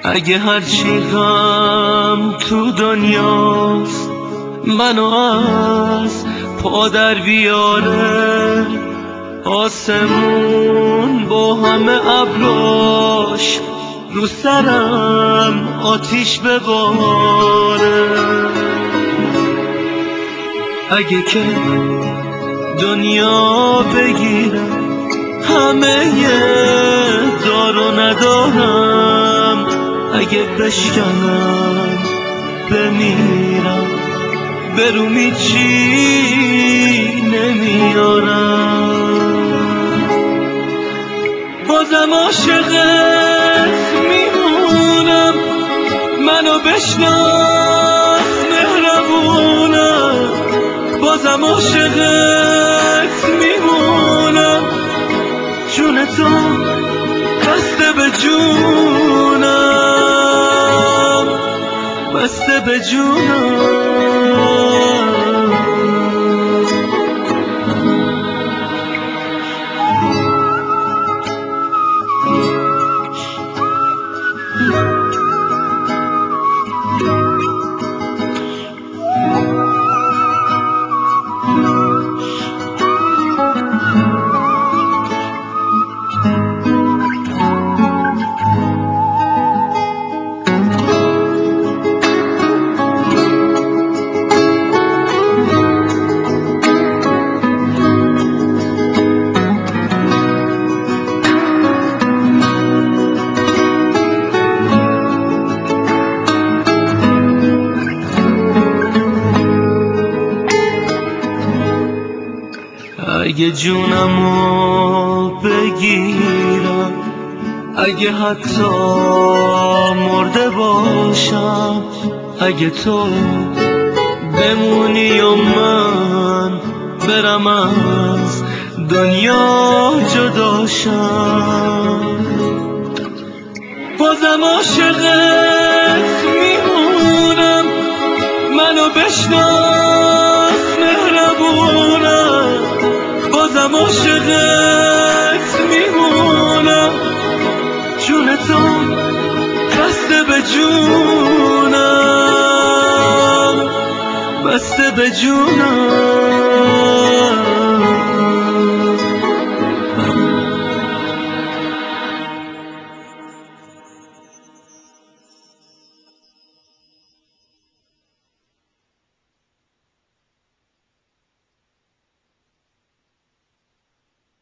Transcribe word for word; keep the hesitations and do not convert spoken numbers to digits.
اگه هرچی غم تو دنیاست منو از پا در بیاره، آسمون با همه ابراش رو سرم آتیش بباره. اگه که دنیا بگیرم همه دار و ندارم، اگه بشکنم بمیرم برومی چی نمیارم. بازم عاشقت میمونم، منو بشناس مهربونم. بازم عاشقت میمونم، جون تو بسته به جونم، بسته به جونم. اگه جونمو بگیرم، اگه حتی مرده باشم، اگه تو بمونی و من برم از دنیا جداشم، بازم عاشقت میمونم، منو بشناس مهربونم. بازم عاشقت میمونم، جون تو بسته به جونم، بسته به جونم.